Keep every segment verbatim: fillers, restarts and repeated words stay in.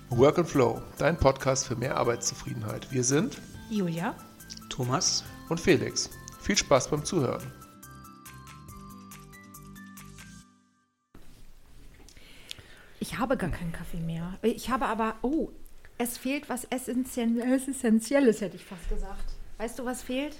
Work and Flow, dein Podcast für mehr Arbeitszufriedenheit. Wir sind Julia, Thomas und Felix. Viel Spaß beim Zuhören. ich habe gar keinen Kaffee mehr. Ich habe aber, oh, es fehlt was Essentielles, hätte ich fast gesagt. Weißt du, was fehlt?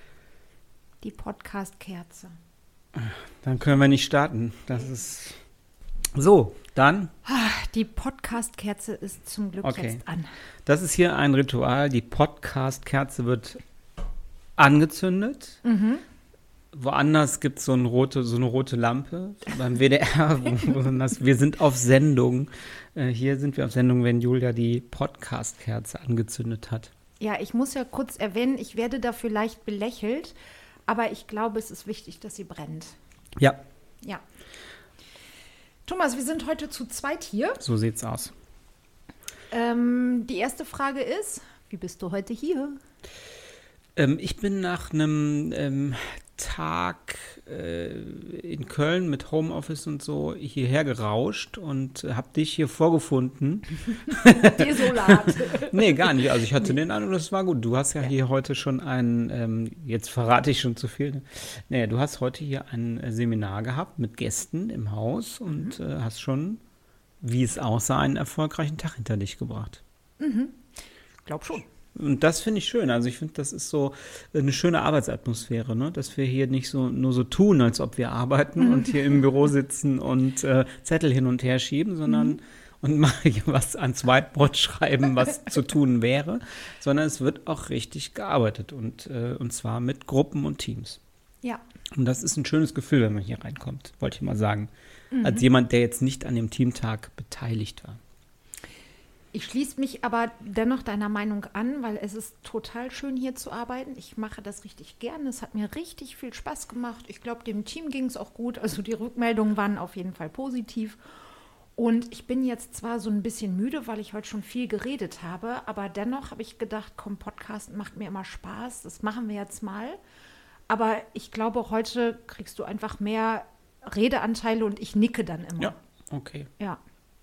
Die Podcast-Kerze. Dann können wir nicht starten. Das ist so, dann. Die Podcast-Kerze ist zum Glück Okay. jetzt an. Das ist hier ein Ritual. Die Podcast-Kerze wird angezündet. Mhm. Woanders gibt es so, ein rote, so eine rote Lampe. Beim W D R, wo, wo das, wir sind auf Sendung. Äh, hier sind wir auf Sendung, wenn Julia die Podcast-Kerze angezündet hat. Ja, ich muss ja kurz erwähnen, ich werde dafür leicht belächelt, aber ich glaube, es ist wichtig, dass sie brennt. Ja, Ja. Thomas, wir sind heute zu zweit hier. so sieht's aus. Ähm, die erste Frage ist, wie bist du heute hier? Ähm, ich bin nach einem ähm, Tag äh, in Köln mit Homeoffice und so hierher gerauscht und äh, habe dich hier vorgefunden. Desolat. Nee, gar nicht. Also ich hatte den Eindruck, das war gut. Du hast ja, ja. hier heute schon ein, ähm, jetzt verrate ich schon zu viel. Ne? Nee, du hast heute hier ein äh, Seminar gehabt mit Gästen im Haus und mhm. äh, hast schon, wie es aussah, einen erfolgreichen Tag hinter dich gebracht. Mhm. Ich glaube schon. Und das finde ich schön. Also ich finde, das ist so eine schöne Arbeitsatmosphäre, ne? Dass wir hier nicht so nur so tun, als ob wir arbeiten und hier im Büro sitzen und äh, Zettel hin und her schieben, sondern mhm. und mal was ans Whiteboard schreiben, was zu tun wäre, sondern es wird auch richtig gearbeitet und, äh, und zwar mit Gruppen und Teams. Ja. Und das ist ein schönes Gefühl, wenn man hier reinkommt, wollte ich mal sagen. Mhm. Als jemand, der jetzt nicht an dem Teamtag beteiligt war. Ich schließe mich aber dennoch deiner Meinung an, weil es ist total schön, hier zu arbeiten. Ich mache das richtig gerne. Es hat mir richtig viel Spaß gemacht. Ich glaube, dem Team ging es auch gut. Also die Rückmeldungen waren auf jeden Fall positiv. Und ich bin jetzt zwar so ein bisschen müde, weil ich heute schon viel geredet habe, aber dennoch habe ich gedacht, komm, Podcast macht mir immer Spaß. Das machen wir jetzt mal. Aber ich glaube, heute kriegst du einfach mehr Redeanteile und ich nicke dann immer. Ja, okay. Ja.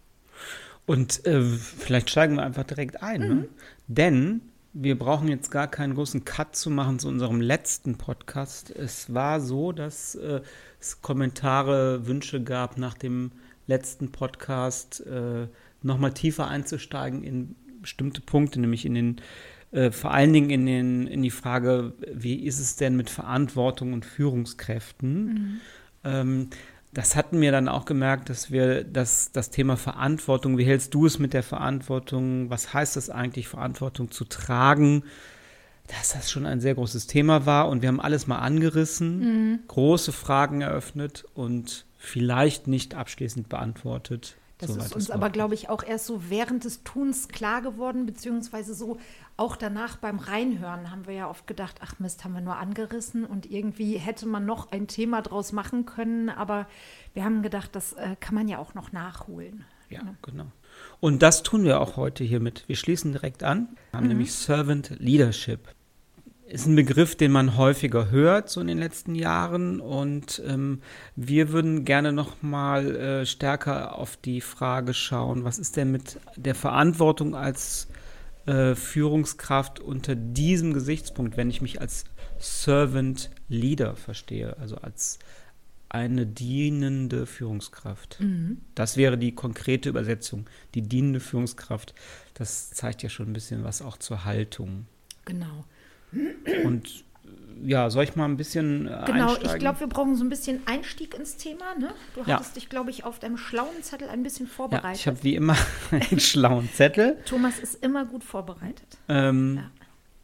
Und äh, vielleicht steigen wir einfach direkt ein, Mhm. ne? Denn wir brauchen jetzt gar keinen großen Cut zu machen zu unserem letzten Podcast. Es war so, dass äh, es Kommentare, Wünsche gab nach dem letzten Podcast, äh, nochmal tiefer einzusteigen in bestimmte Punkte, nämlich in den, äh, vor allen Dingen in, den, in die Frage, wie ist es denn mit Verantwortung und Führungskräften? Mhm. Ähm, Das hatten wir dann auch gemerkt, dass wir das, das Thema Verantwortung, wie hältst du es mit der Verantwortung, was heißt das eigentlich, Verantwortung zu tragen, dass das schon ein sehr großes Thema war und wir haben alles mal angerissen, Mhm. große Fragen eröffnet und vielleicht nicht abschließend beantwortet. Das soweit ist es uns war. aber, glaube ich, auch erst so während des Tuns klar geworden, beziehungsweise so auch danach beim Reinhören haben wir ja oft gedacht, ach Mist, haben wir nur angerissen und irgendwie hätte man noch ein Thema draus machen können, aber wir haben gedacht, das äh, kann man ja auch noch nachholen. Ja, genau. Und das tun wir auch heute hiermit. Wir schließen direkt an, wir haben Mhm. nämlich Servant Leadership. Ist ein Begriff, den man häufiger hört, so in den letzten Jahren. Und ähm, wir würden gerne noch mal äh, stärker auf die Frage schauen, was ist denn mit der Verantwortung als äh, Führungskraft unter diesem Gesichtspunkt, wenn ich mich als Servant Leader verstehe, also als eine dienende Führungskraft. Mhm. Das wäre die konkrete Übersetzung, die dienende Führungskraft. Das zeigt ja schon ein bisschen was auch zur Haltung. Genau. Und ja, soll ich mal ein bisschen äh, Genau, einsteigen? ich glaube, wir brauchen so ein bisschen Einstieg ins Thema. Ne? Du Ja. hattest dich, glaube ich, auf deinem schlauen Zettel ein bisschen ja, vorbereitet. ich habe wie immer einen schlauen Zettel. Thomas ist immer gut vorbereitet. Ähm, Ja.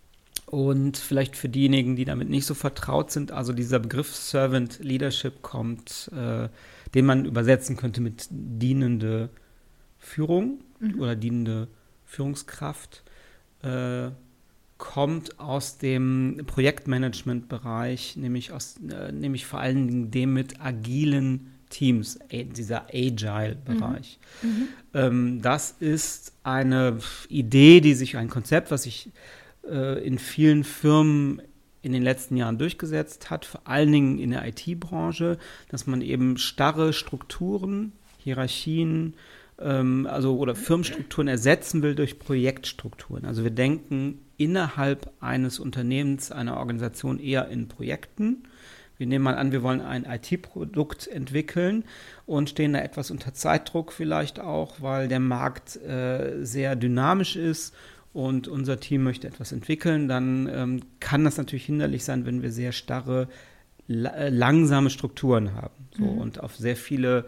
Und vielleicht für diejenigen, die damit nicht so vertraut sind, also dieser Begriff Servant Leadership kommt, äh, den man übersetzen könnte mit dienende Führung Mhm. oder dienende Führungskraft, äh, kommt aus dem Projektmanagement-Bereich, nämlich, aus, äh, nämlich vor allen Dingen dem mit agilen Teams, a- dieser Agile-Bereich. Mhm. Ähm, das ist eine Idee, die sich, ein Konzept, was sich äh, in vielen Firmen in den letzten Jahren durchgesetzt hat, vor allen Dingen in der I T-Branche, dass man eben starre Strukturen, Hierarchien, ähm, also oder Firmenstrukturen ersetzen will durch Projektstrukturen. Also wir denken innerhalb eines Unternehmens, einer Organisation eher in Projekten. Wir nehmen mal an, wir wollen ein I T-Produkt entwickeln und stehen da etwas unter Zeitdruck vielleicht auch, weil der Markt äh, sehr dynamisch ist und unser Team möchte etwas entwickeln. Dann ähm, kann das natürlich hinderlich sein, wenn wir sehr starre, la- langsame Strukturen haben. So, mhm. Und auf sehr viele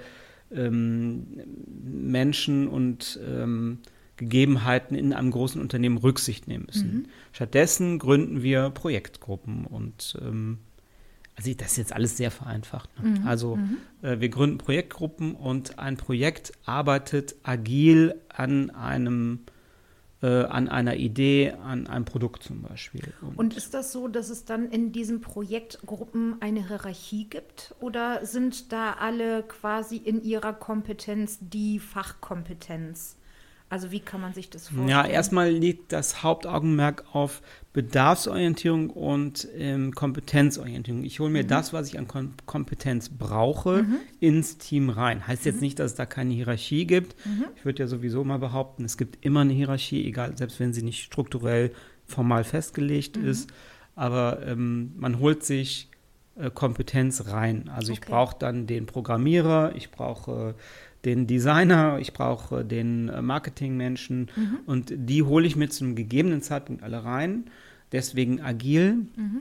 ähm, Menschen und ähm, Gegebenheiten in einem großen Unternehmen Rücksicht nehmen müssen. Mhm. Stattdessen gründen wir Projektgruppen und ähm, also das ist jetzt alles sehr vereinfacht. Ne? Mhm. Also mhm. Äh, wir gründen Projektgruppen und ein Projekt arbeitet agil an einem, äh, an einer Idee, an einem Produkt zum Beispiel. Und, und ist das so, dass es dann in diesen Projektgruppen eine Hierarchie gibt oder sind da alle quasi in ihrer Kompetenz die Fachkompetenz? Also wie kann man sich das vorstellen? Ja, erstmal liegt das Hauptaugenmerk auf Bedarfsorientierung und ähm, Kompetenzorientierung. Ich hole mir mhm. das, was ich an Kom- Kompetenz brauche, mhm. ins Team rein. Heißt jetzt mhm. nicht, dass es da keine Hierarchie gibt. Mhm. Ich würde ja sowieso mal behaupten, es gibt immer eine Hierarchie, egal, selbst wenn sie nicht strukturell formal festgelegt mhm. ist. Aber ähm, man holt sich äh, Kompetenz rein. Also ich okay. brauche dann den Programmierer, ich brauche den Designer, ich brauche den Marketingmenschen mhm. und die hole ich mir zu einem gegebenen Zeitpunkt alle rein. Deswegen agil. Mhm.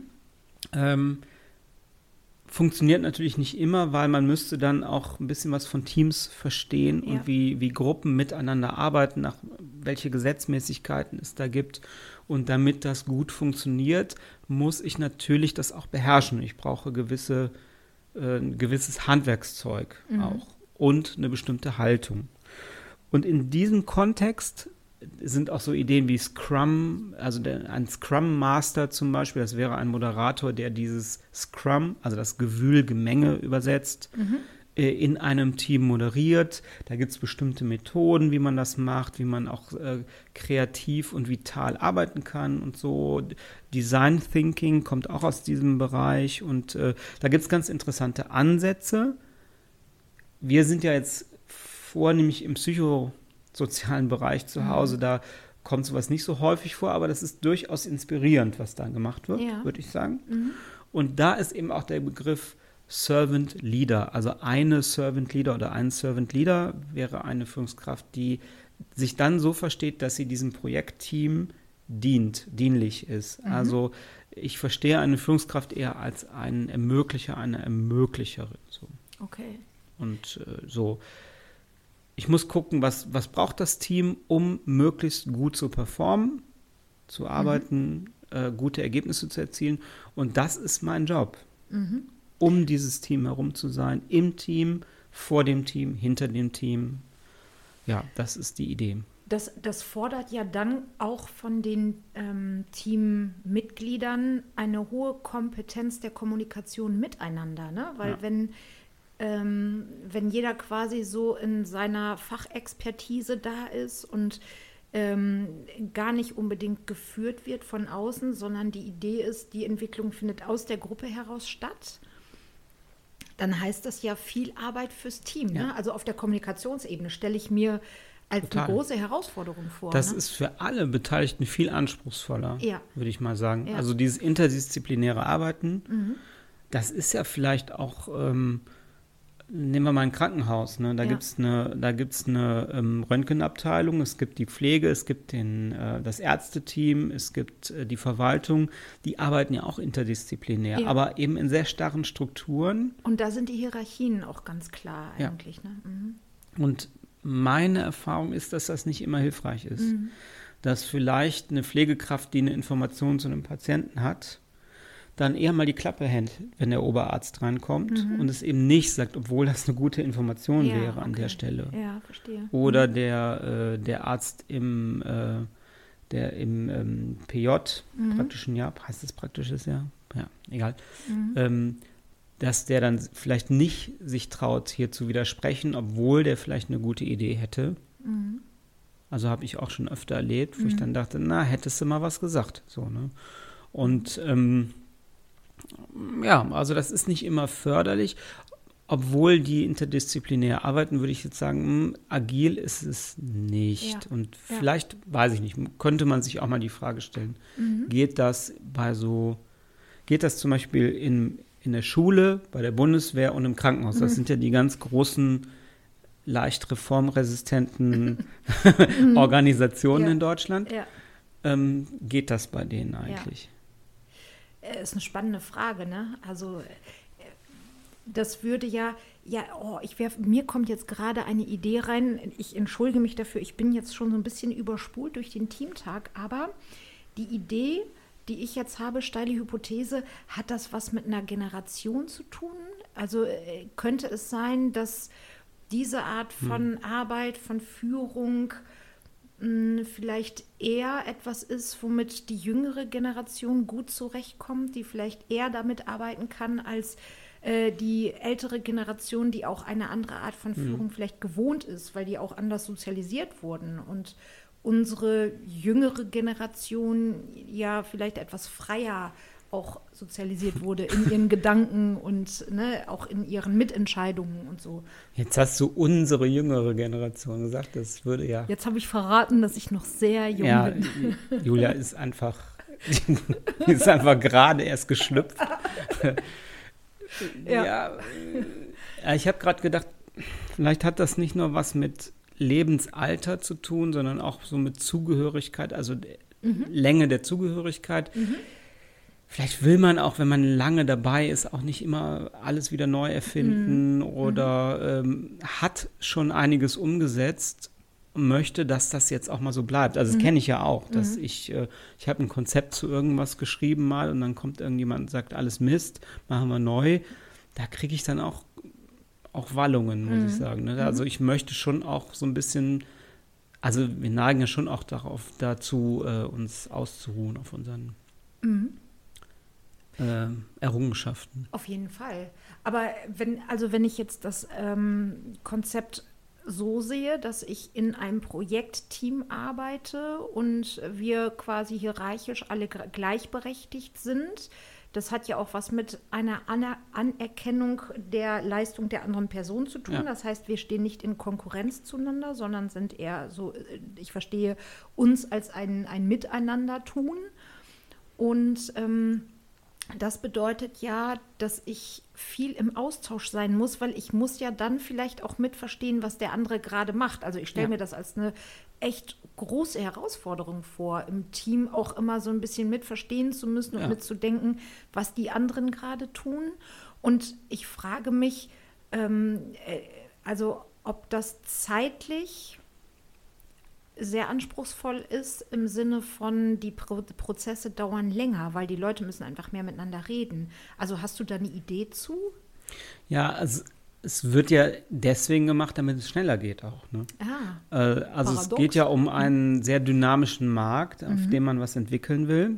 Ähm, funktioniert natürlich nicht immer, weil man müsste dann auch ein bisschen was von Teams verstehen ja. und wie, wie Gruppen miteinander arbeiten, nach welche Gesetzmäßigkeiten es da gibt. Und damit das gut funktioniert, muss ich natürlich das auch beherrschen. Ich brauche gewisse, äh, ein gewisses Handwerkszeug mhm. auch. Und eine bestimmte Haltung. Und in diesem Kontext sind auch so Ideen wie Scrum, also der, ein Scrum Master zum Beispiel, das wäre ein Moderator, der dieses Scrum, also das Gewühl, Gemenge übersetzt, mhm. äh, in einem Team moderiert. Da gibt es bestimmte Methoden, wie man das macht, wie man auch äh, kreativ und vital arbeiten kann und so. Design Thinking kommt auch aus diesem Bereich und äh, da gibt es ganz interessante Ansätze. Wir sind ja jetzt vornehmlich im psychosozialen Bereich zu Hause, mhm. da kommt sowas nicht so häufig vor, aber das ist durchaus inspirierend, was da gemacht wird, ja. würde ich sagen. Mhm. Und da ist eben auch der Begriff Servant Leader, also eine Servant Leader oder ein Servant Leader wäre eine Führungskraft, die sich dann so versteht, dass sie diesem Projektteam dient, dienlich ist. Mhm. Also ich verstehe eine Führungskraft eher als einen Ermöglicher, eine Ermöglicherin. So. Okay. Und äh, so, ich muss gucken, was, was braucht das Team, um möglichst gut zu performen, zu arbeiten, mhm. äh, gute Ergebnisse zu erzielen. Und das ist mein Job, mhm. um dieses Team herum zu sein, im Team, vor dem Team, hinter dem Team. Ja, das ist die Idee. Das, das fordert ja dann auch von den ähm, Teammitgliedern eine hohe Kompetenz der Kommunikation miteinander, ne? Weil ja. wenn Ähm, wenn jeder quasi so in seiner Fachexpertise da ist und ähm, gar nicht unbedingt geführt wird von außen, sondern die Idee ist, die Entwicklung findet aus der Gruppe heraus statt, dann heißt das ja viel Arbeit fürs Team. Ja. Ne? Also auf der Kommunikationsebene stelle ich mir als Total. eine große Herausforderung vor. Das ne? ist für alle Beteiligten viel anspruchsvoller, ja. würde ich mal sagen. Ja. Also dieses interdisziplinäre Arbeiten, mhm. das ist ja vielleicht auch... Ähm, Nehmen wir mal ein Krankenhaus, ne? Da ja. gibt es eine, da gibt's eine ähm, Röntgenabteilung, es gibt die Pflege, es gibt den, äh, das Ärzteteam, es gibt äh, die Verwaltung, die arbeiten ja auch interdisziplinär, ja. aber eben in sehr starren Strukturen. Und da sind die Hierarchien auch ganz klar eigentlich. Ja. Ne? Mhm. Und meine Erfahrung ist, dass das nicht immer hilfreich ist. Mhm. Dass vielleicht eine Pflegekraft, die eine Information zu einem Patienten hat, dann eher mal die Klappe hält, wenn der Oberarzt reinkommt mhm. und es eben nicht sagt, obwohl das eine gute Information ja, wäre an okay. der Stelle. Ja, verstehe. Oder mhm. der, äh, der Arzt im, äh, der im ähm, P J, mhm. praktischen Jahr, heißt das praktisches Jahr? Ja, egal. Mhm. Ähm, dass der dann vielleicht nicht sich traut, hier zu widersprechen, obwohl der vielleicht eine gute Idee hätte. Mhm. Also habe ich auch schon öfter erlebt, wo mhm. ich dann dachte, na, hättest du mal was gesagt. So, ne? Und ähm, ja, also das ist nicht immer förderlich. obwohl die interdisziplinär arbeiten, würde ich jetzt sagen, mh, agil ist es nicht. Ja. Und Ja. vielleicht, weiß ich nicht, könnte man sich auch mal die Frage stellen, Mhm. geht das bei so, geht das zum Beispiel in, in der Schule, bei der Bundeswehr und im Krankenhaus? Das Mhm. sind ja die ganz großen, leicht reformresistenten Organisationen Ja. in Deutschland. Ja. Ähm, geht das bei denen eigentlich? Äh, Ist eine spannende Frage, ne? Also äh, das würde ja, ja, oh, ich wär, mir kommt jetzt gerade eine Idee rein. Ich entschuldige mich dafür, ich bin jetzt schon so ein bisschen überspult durch den Teamtag, aber die Idee, die ich jetzt habe, steile Hypothese, hat das was mit einer Generation zu tun? Also äh, könnte es sein, dass diese Art von hm. Arbeit, von Führung mh, vielleicht eher etwas ist, womit die jüngere Generation gut zurechtkommt, die vielleicht eher damit arbeiten kann als äh, die ältere Generation, die auch eine andere Art von Führung hm. vielleicht gewohnt ist, weil die auch anders sozialisiert wurden und unsere jüngere Generation ja vielleicht etwas freier auch sozialisiert wurde in ihren Gedanken und ne, auch in ihren Mitentscheidungen und so. Jetzt hast du unsere jüngere Generation gesagt, das würde ja... Jetzt habe ich verraten, dass ich noch sehr jung ja, bin. Julia ist einfach, ist einfach gerade erst geschlüpft. Ja. ja, ja, ich habe gerade gedacht, vielleicht hat das nicht nur was mit Lebensalter zu tun, sondern auch so mit Zugehörigkeit, also mhm. Länge der Zugehörigkeit. Mhm. Vielleicht will man auch, wenn man lange dabei ist, auch nicht immer alles wieder neu erfinden mhm. oder ähm, hat schon einiges umgesetzt und möchte, dass das jetzt auch mal so bleibt. Also das mhm. kenne ich ja auch, dass mhm. ich, äh, ich habe ein Konzept zu irgendwas geschrieben mal und dann kommt irgendjemand und sagt, alles Mist, machen wir neu. Da kriege ich dann auch, auch Wallungen, muss mhm. ich sagen. Ne? Also ich möchte schon auch so ein bisschen, also wir neigen ja schon auch darauf, dazu, äh, uns auszuruhen auf unseren mhm. Äh, Errungenschaften. Auf jeden Fall. Aber wenn, also wenn ich jetzt das ähm, Konzept so sehe, dass ich in einem Projektteam arbeite und wir quasi hierarchisch alle gleichberechtigt sind, das hat ja auch was mit einer Aner- Anerkennung der Leistung der anderen Person zu tun. Ja. Das heißt, wir stehen nicht in Konkurrenz zueinander, sondern sind eher so, ich verstehe uns als ein, ein Miteinander-Tun. Und ähm, das bedeutet ja, dass ich viel im Austausch sein muss, weil ich muss ja dann vielleicht auch mitverstehen, was der andere gerade macht. Also ich stelle ja. mir das als eine echt große Herausforderung vor, im Team auch immer so ein bisschen mitverstehen zu müssen und ja. mitzudenken, was die anderen gerade tun. Und ich frage mich, ähm, also ob das zeitlich sehr anspruchsvoll ist im Sinne von, die Pro- Prozesse dauern länger, weil die Leute müssen einfach mehr miteinander reden. Also hast du da eine Idee zu? Ja, also es wird ja deswegen gemacht, damit es schneller geht auch. Ne? Ah, äh, also paradox. Es geht ja um einen sehr dynamischen Markt, auf mhm. dem man was entwickeln will.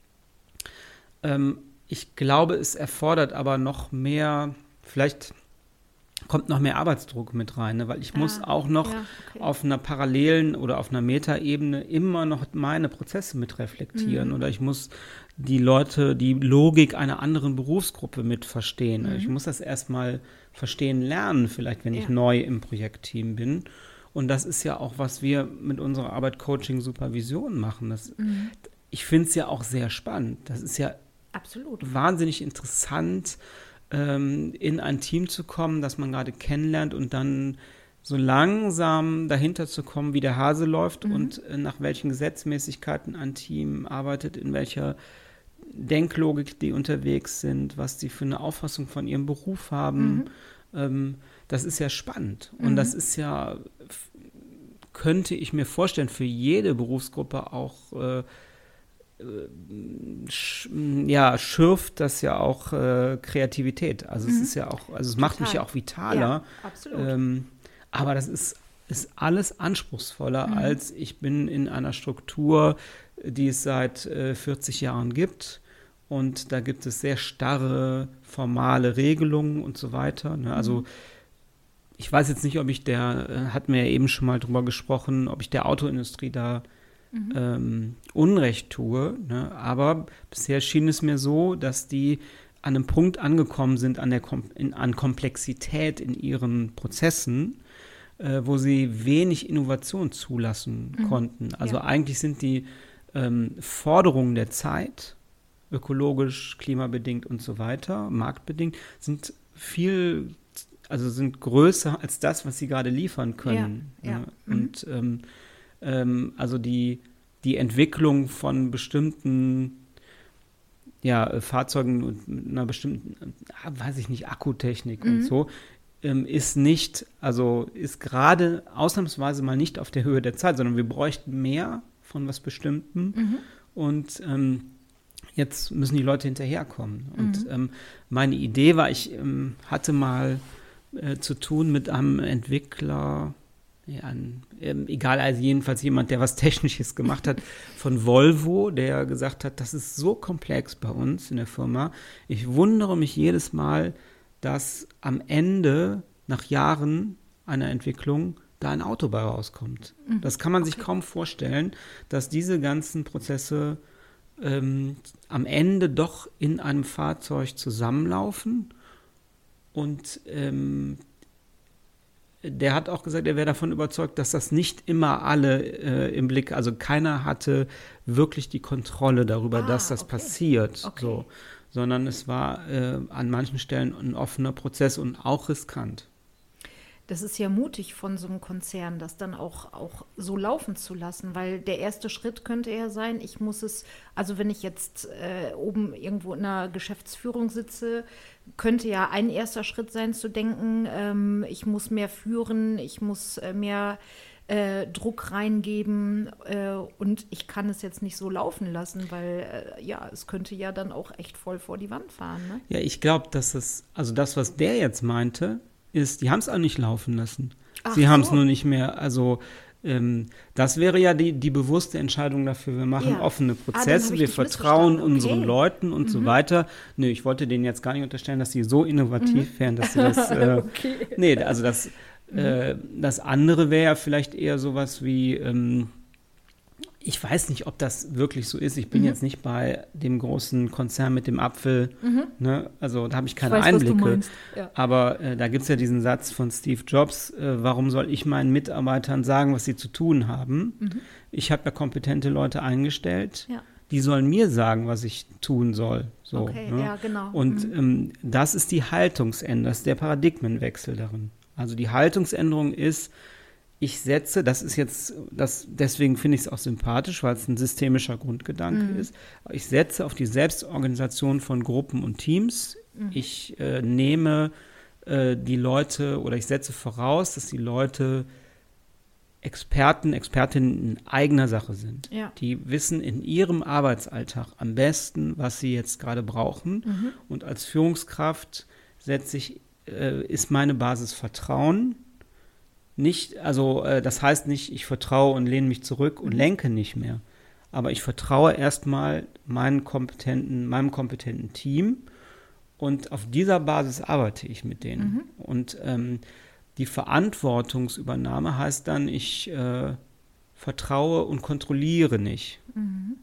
Ähm, ich glaube, es erfordert aber noch mehr, vielleicht kommt noch mehr Arbeitsdruck mit rein, ne? Weil ich ah, muss auch noch ja, okay. auf einer parallelen oder auf einer Metaebene immer noch meine Prozesse mit reflektieren mhm. oder ich muss die Leute, die Logik einer anderen Berufsgruppe mit verstehen. Mhm. Ich muss das erstmal verstehen lernen, vielleicht wenn ja. ich neu im Projektteam bin. Und das ist ja auch, was wir mit unserer Arbeit Coaching Supervision machen. Das, mhm. Ich finde es ja auch sehr spannend. Das ist ja absolut wahnsinnig interessant, in ein Team zu kommen, das man gerade kennenlernt und dann so langsam dahinter zu kommen, wie der Hase läuft mhm. und nach welchen Gesetzmäßigkeiten ein Team arbeitet, in welcher Denklogik die unterwegs sind, was die für eine Auffassung von ihrem Beruf haben. Mhm. Ähm, das ist ja spannend. Mhm. Und das ist ja, könnte ich mir vorstellen, für jede Berufsgruppe auch äh, ja, schürft das ja auch äh, Kreativität. Also mhm. es ist ja auch, also es Total. macht mich ja auch vitaler. Ja, absolut. Ähm, aber das ist, ist alles anspruchsvoller, mhm. als ich bin in einer Struktur, die es seit äh, vierzig Jahren gibt. Und da gibt es sehr starre, formale Regelungen und so weiter. Ne? Also mhm. ich weiß jetzt nicht, ob ich der, äh, hatten wir ja eben schon mal drüber gesprochen, ob ich der Autoindustrie da Mhm. Ähm, Unrecht tue, ne? Aber bisher schien es mir so, dass die an einem Punkt angekommen sind, an, der Kom- in, an Komplexität in ihren Prozessen, äh, wo sie wenig Innovation zulassen mhm. konnten. Also ja. eigentlich sind die ähm, Forderungen der Zeit, ökologisch, klimabedingt und so weiter, marktbedingt, sind viel, also sind größer als das, was sie gerade liefern können. Ja, ja. Ja. Mhm. Und ähm, ähm, also die, die Entwicklung von bestimmten ja, Fahrzeugen und mit einer bestimmten, weiß ich nicht, Akkutechnik mhm. und so, ähm, ist nicht, also ist gerade ausnahmsweise mal nicht auf der Höhe der Zeit, sondern wir bräuchten mehr von was Bestimmtem mhm. und ähm, jetzt müssen die Leute hinterherkommen. Und mhm. ähm, meine Idee war, ich ähm, hatte mal äh, zu tun mit einem Entwickler, ja, ein, ähm, egal, also jedenfalls jemand, der was Technisches gemacht hat, von Volvo, der gesagt hat, das ist so komplex bei uns in der Firma. Ich wundere mich jedes Mal, dass am Ende, nach Jahren einer Entwicklung, da ein Auto bei rauskommt. Mhm. Das kann man okay. sich kaum vorstellen, dass diese ganzen Prozesse ähm, am Ende doch in einem Fahrzeug zusammenlaufen. Und ähm, der hat auch gesagt, er wäre davon überzeugt, dass das nicht immer alle äh, im Blick, also keiner hatte wirklich die Kontrolle darüber, ah, dass das okay. passiert, okay. so, sondern es war äh, an manchen Stellen ein offener Prozess und auch riskant. Das ist ja mutig von so einem Konzern, das dann auch, auch so laufen zu lassen, weil der erste Schritt könnte ja sein, ich muss es, also wenn ich jetzt äh, oben irgendwo in einer Geschäftsführung sitze, könnte ja ein erster Schritt sein zu denken, ähm, ich muss mehr führen, ich muss äh, mehr äh, Druck reingeben äh, und ich kann es jetzt nicht so laufen lassen, weil äh, ja, es könnte ja dann auch echt voll vor die Wand fahren. Ne? Ja, ich glaube, dass es, also das, was der jetzt meinte, ist, die haben es auch nicht laufen lassen. Ach Sie haben es so. nur nicht mehr, also ähm, das wäre ja die, die bewusste Entscheidung dafür, wir machen ja. offene Prozesse, ah, wir vertrauen okay. unseren Leuten und mhm. so weiter. Nö, ich wollte denen jetzt gar nicht unterstellen, dass sie so innovativ mhm. wären, dass sie das, äh, okay. nee, also das, mhm. äh, das andere wäre ja vielleicht eher sowas wie, ähm, ich weiß nicht, ob das wirklich so ist. Ich bin mhm. jetzt nicht bei dem großen Konzern mit dem Apfel. Mhm. Ne? Also da habe ich keine ich weiß, Einblicke. Ja. Aber äh, da gibt es ja diesen Satz von Steve Jobs, äh, warum soll ich meinen Mitarbeitern sagen, was sie zu tun haben? Mhm. Ich habe ja kompetente Leute eingestellt. Ja. Die sollen mir sagen, was ich tun soll. So, okay, ne? ja, genau. Und mhm. ähm, das ist die Haltungsänderung, das ist der Paradigmenwechsel darin. Also die Haltungsänderung ist, ich setze, das ist jetzt, das, deswegen finde ich es auch sympathisch, weil es ein systemischer Grundgedanke mhm. ist. Ich setze auf die Selbstorganisation von Gruppen und Teams. Mhm. Ich äh, nehme äh, die Leute oder ich setze voraus, dass die Leute Experten, Expertinnen in eigener Sache sind. Ja. Die wissen in ihrem Arbeitsalltag am besten, was sie jetzt gerade brauchen. Mhm. Und als Führungskraft setze ich, äh, ist meine Basis Vertrauen. Nicht, also äh, das heißt nicht, ich vertraue und lehne mich zurück und lenke nicht mehr. Aber ich vertraue erstmal meinen kompetenten, meinem kompetenten Team und auf dieser Basis arbeite ich mit denen. Mhm. Und ähm, die Verantwortungsübernahme heißt dann, ich äh, vertraue und kontrolliere nicht. Mhm.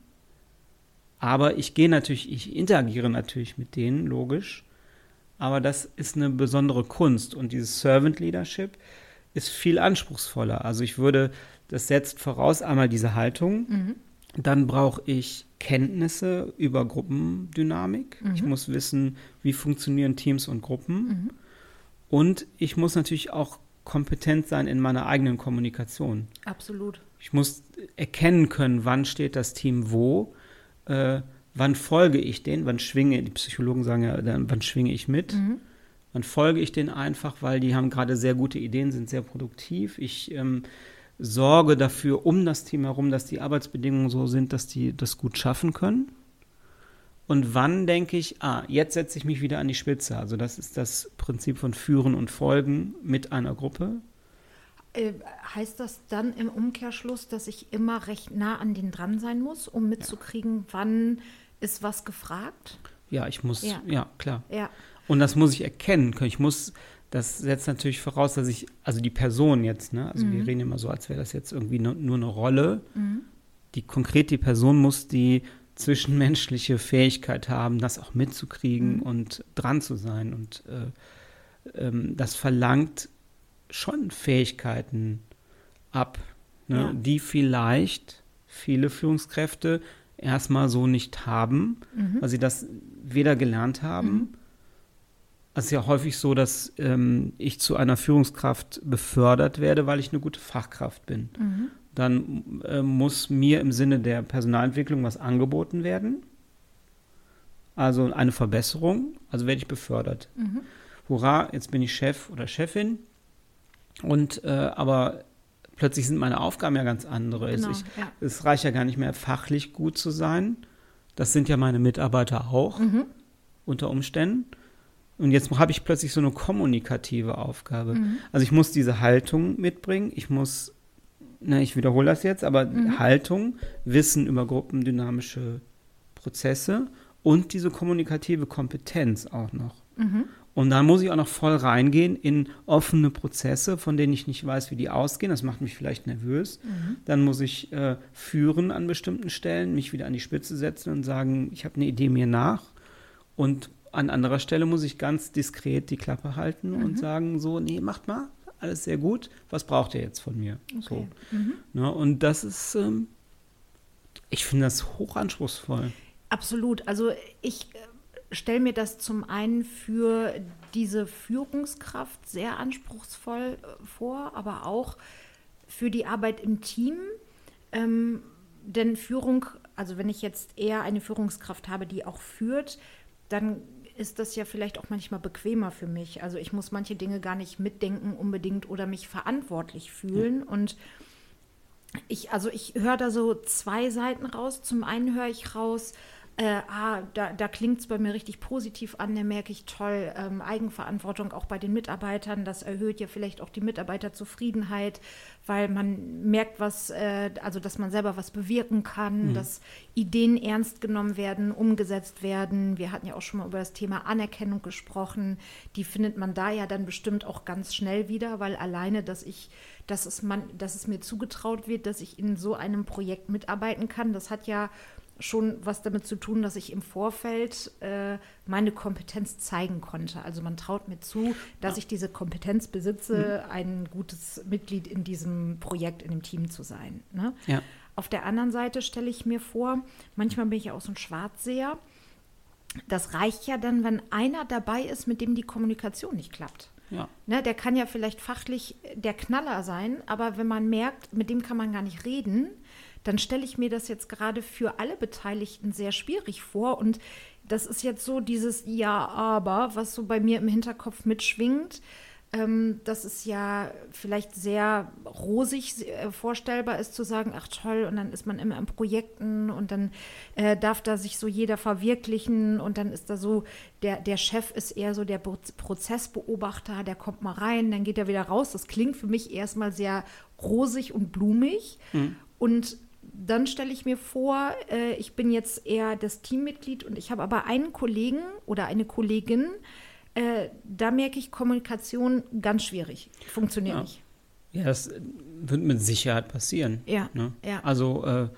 Aber ich gehe natürlich, ich interagiere natürlich mit denen, logisch. Aber das ist eine besondere Kunst. Und dieses Servant Leadership ist viel anspruchsvoller. Also ich würde, das setzt voraus einmal diese Haltung. Mhm. Dann brauche ich Kenntnisse über Gruppendynamik. Mhm. Ich muss wissen, wie funktionieren Teams und Gruppen. Mhm. Und ich muss natürlich auch kompetent sein in meiner eigenen Kommunikation. Absolut. Ich muss erkennen können, wann steht das Team wo, äh, wann folge ich denen, wann schwinge, die Psychologen sagen ja, dann, wann schwinge ich mit. Mhm. Dann folge ich denen einfach, weil die haben gerade sehr gute Ideen, sind sehr produktiv. Ich ähm, sorge dafür um das Team herum, dass die Arbeitsbedingungen so sind, dass die das gut schaffen können. Und wann denke ich, ah, jetzt setze ich mich wieder an die Spitze. Also das ist das Prinzip von Führen und Folgen mit einer Gruppe. Äh, heißt das dann im Umkehrschluss, dass ich immer recht nah an denen dran sein muss, um mitzukriegen, ja. wann ist was gefragt? Ja, ich muss, ja, ja klar. Ja. Und das muss ich erkennen können. Ich muss, das setzt natürlich voraus, dass ich, also die Person jetzt, ne, also mhm. wir reden immer so, als wäre das jetzt irgendwie nur, nur eine Rolle. Mhm. Die konkret die Person muss die zwischenmenschliche Fähigkeit haben, das auch mitzukriegen Mhm. und dran zu sein. Und äh, ähm, das verlangt schon Fähigkeiten ab, ne, Ja. die vielleicht viele Führungskräfte erstmal so nicht haben, Mhm. weil sie das weder gelernt haben. Mhm. Es ist ja häufig so, dass ähm, ich zu einer Führungskraft befördert werde, weil ich eine gute Fachkraft bin. Mhm. Dann äh, muss mir im Sinne der Personalentwicklung was angeboten werden. Also eine Verbesserung, also werde ich befördert. Mhm. Hurra, jetzt bin ich Chef oder Chefin. Und äh, aber plötzlich sind meine Aufgaben ja ganz andere. Genau, ich, ja. Es reicht ja gar nicht mehr, fachlich gut zu sein. Das sind ja meine Mitarbeiter auch Mhm. unter Umständen. Und jetzt habe ich plötzlich so eine kommunikative Aufgabe. Mhm. Also ich muss diese Haltung mitbringen. Ich muss, na, ich wiederhole das jetzt, aber Mhm. Haltung, Wissen über gruppendynamische Prozesse und diese kommunikative Kompetenz auch noch. Mhm. Und dann muss ich auch noch voll reingehen in offene Prozesse, von denen ich nicht weiß, wie die ausgehen. Das macht mich vielleicht nervös. Mhm. Dann muss ich äh, führen an bestimmten Stellen, mich wieder an die Spitze setzen und sagen, ich habe eine Idee mir nach. Und an anderer Stelle muss ich ganz diskret die Klappe halten Mhm. und sagen, so, nee, macht mal, alles sehr gut. Was braucht ihr jetzt von mir? Okay. So. Mhm. Ne, und das ist, ähm, ich finde das hochanspruchsvoll. Absolut. Also ich äh, stelle mir das zum einen für diese Führungskraft sehr anspruchsvoll äh, vor, aber auch für die Arbeit im Team. Ähm, denn Führung, also wenn ich jetzt eher eine Führungskraft habe, die auch führt, dann ist das ja vielleicht auch manchmal bequemer für mich. Also ich muss manche Dinge gar nicht mitdenken unbedingt oder mich verantwortlich fühlen. Und ich, also ich höre da so zwei Seiten raus. Zum einen höre ich raus, äh, ah, da, da klingt es bei mir richtig positiv an, da merke ich toll, ähm, Eigenverantwortung auch bei den Mitarbeitern, das erhöht ja vielleicht auch die Mitarbeiterzufriedenheit, weil man merkt was, äh, also dass man selber was bewirken kann, Mhm. dass Ideen ernst genommen werden, umgesetzt werden. Wir hatten ja auch schon mal über das Thema Anerkennung gesprochen, die findet man da ja dann bestimmt auch ganz schnell wieder, weil alleine, dass ich, dass es, man, dass es mir zugetraut wird, dass ich in so einem Projekt mitarbeiten kann, das hat ja schon was damit zu tun, dass ich im Vorfeld äh, meine Kompetenz zeigen konnte. Also man traut mir zu, dass ich diese Kompetenz besitze, ein gutes Mitglied in diesem Projekt, in dem Team zu sein. Ne? Ja. Auf der anderen Seite stelle ich mir vor, manchmal bin ich ja auch so ein Schwarzseher, das reicht ja dann, wenn einer dabei ist, mit dem die Kommunikation nicht klappt. Ja. Ne, der kann ja vielleicht fachlich der Knaller sein, aber wenn man merkt, mit dem kann man gar nicht reden, dann stelle ich mir das jetzt gerade für alle Beteiligten sehr schwierig vor. Und das ist jetzt so dieses Ja, aber, was so bei mir im Hinterkopf mitschwingt. Ähm, dass es ja vielleicht sehr rosig äh, vorstellbar ist, zu sagen, ach toll, und dann ist man immer in Projekten und dann äh, darf da sich so jeder verwirklichen und dann ist da so, der, der Chef ist eher so der Pro- Prozessbeobachter, der kommt mal rein, dann geht er wieder raus. Das klingt für mich erstmal sehr rosig und blumig. Mhm. Und dann stelle ich mir vor, äh, ich bin jetzt eher das Teammitglied und ich habe aber einen Kollegen oder eine Kollegin, äh, da merke ich Kommunikation ganz schwierig. Funktioniert Ja. nicht. Ja, das wird mit Sicherheit passieren. Ja, Ne? ja. Also äh,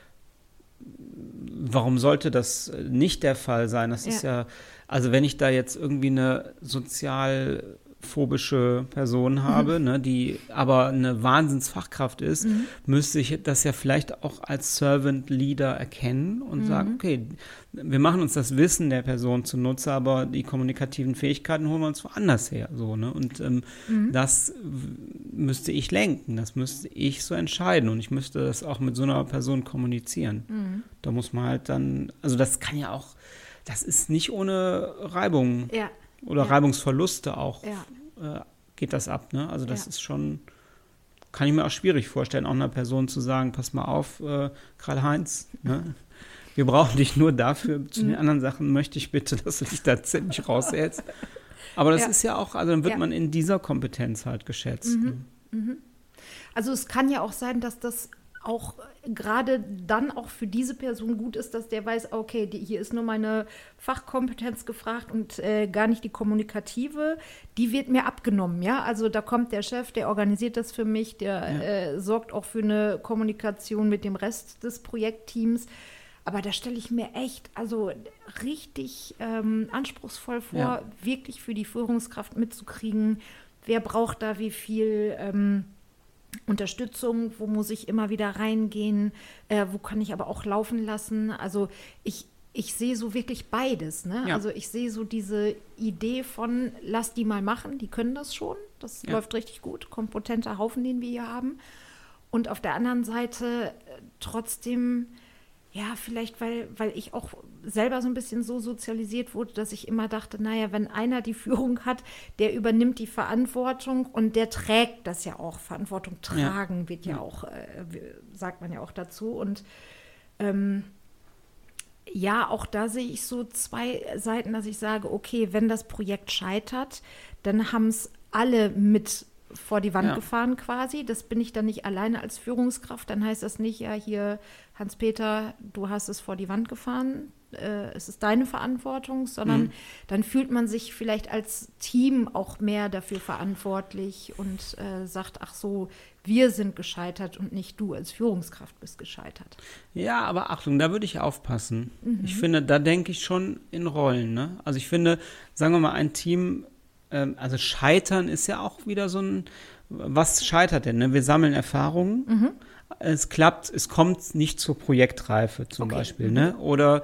warum sollte das nicht der Fall sein? Das ist ja, also wenn ich da jetzt irgendwie eine sozialphobische Person habe, ne, die aber eine Wahnsinnsfachkraft ist, Mhm. müsste ich das ja vielleicht auch als Servant Leader erkennen und Mhm. sagen, okay, wir machen uns das Wissen der Person zunutze, aber die kommunikativen Fähigkeiten holen wir uns woanders her. So, ne? Und ähm, Mhm. das w- müsste ich lenken, das müsste ich so entscheiden und ich müsste das auch mit so einer Person kommunizieren. Mhm. Da muss man halt dann, also das kann ja auch, das ist nicht ohne Reibung Ja, oder ja. Reibungsverluste auch, Ja. äh, geht das ab. Ne? Also das Ja. ist schon, kann ich mir auch schwierig vorstellen, auch einer Person zu sagen, pass mal auf, äh, Karl-Heinz, ne? Wir brauchen dich nur dafür, zu den anderen Sachen möchte ich bitte, dass du dich da ziemlich raushältst. Aber das Ja. ist ja auch, also dann wird Ja. man in dieser Kompetenz halt geschätzt. Ne? Also es kann ja auch sein, dass das auch gerade dann auch für diese Person gut ist, dass der weiß, okay, die, hier ist nur meine Fachkompetenz gefragt und äh, gar nicht die kommunikative, die wird mir abgenommen, ja. Also da kommt der Chef, der organisiert das für mich, der Ja. äh, sorgt auch für eine Kommunikation mit dem Rest des Projektteams. Aber da stelle ich mir echt, also richtig ähm, anspruchsvoll vor, Ja. wirklich für die Führungskraft mitzukriegen, wer braucht da wie viel ähm, Unterstützung, wo muss ich immer wieder reingehen, äh, wo kann ich aber auch laufen lassen. Also ich, ich sehe so wirklich beides. Ne? Ja. Also ich sehe so diese Idee von, lass die mal machen, die können das schon. Das Ja. läuft richtig gut, kompetenter Haufen, den wir hier haben. Und auf der anderen Seite äh, trotzdem, ja, vielleicht, weil, weil ich auch selber so ein bisschen so sozialisiert wurde, dass ich immer dachte, naja, wenn einer die Führung hat, der übernimmt die Verantwortung und der trägt das ja auch. Verantwortung tragen Ja. wird ja, ja auch, äh, sagt man ja auch dazu. Und ähm, ja, auch da sehe ich so zwei Seiten, dass ich sage, okay, wenn das Projekt scheitert, dann haben es alle mit vor die Wand Ja. gefahren quasi. Das bin ich dann nicht alleine als Führungskraft. Dann heißt das nicht, ja, hier, Hans-Peter, du hast es vor die Wand gefahren. Äh, es ist deine Verantwortung, sondern Mhm. dann fühlt man sich vielleicht als Team auch mehr dafür verantwortlich und äh, sagt, ach so, wir sind gescheitert und nicht du als Führungskraft bist gescheitert. Ja, aber Achtung, da würde ich aufpassen. Ich finde, da denke ich schon in Rollen. Ne? Also ich finde, sagen wir mal, ein Team, ähm, also Scheitern ist ja auch wieder so ein, was scheitert denn? Ne? Wir sammeln Erfahrungen, es klappt, es kommt nicht zur Projektreife zum Okay. Beispiel. Ne? Oder,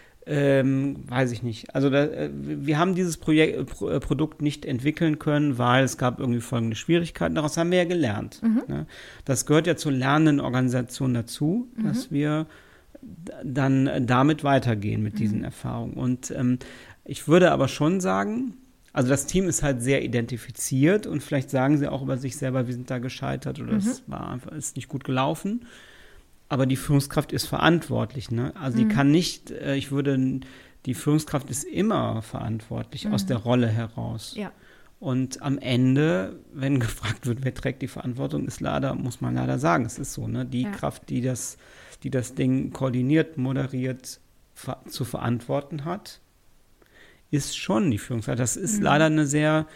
ähm, weiß ich nicht. Also da, äh, wir haben dieses Projekt, äh, Pro, äh, Produkt nicht entwickeln können, weil es gab irgendwie folgende Schwierigkeiten. Daraus haben wir ja gelernt. Ne? Das gehört ja zur lernenden Organisation dazu, dass wir d- dann damit weitergehen mit diesen Erfahrungen. Und ähm, ich würde aber schon sagen, also das Team ist halt sehr identifiziert und vielleicht sagen sie auch über sich selber, wir sind da gescheitert oder es war einfach, ist nicht gut gelaufen. Aber die Führungskraft ist verantwortlich. Ne? Also die kann nicht, äh, ich würde, die Führungskraft ist immer verantwortlich aus der Rolle heraus. Ja. Und am Ende, wenn gefragt wird, wer trägt die Verantwortung, ist leider, muss man leider sagen, es ist so, ne? Die Ja. Kraft, die das, die das Ding koordiniert, moderiert, ver- zu verantworten hat, ist schon die Führungskraft. Das ist leider eine sehr